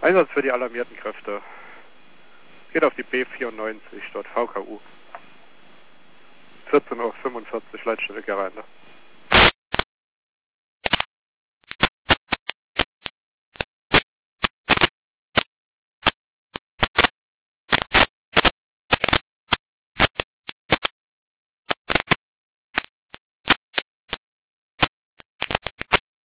Einsatz für die alarmierten Kräfte. Geht auf die B94, dort VKU. 14:45 Uhr, Leitstelle Gereinde.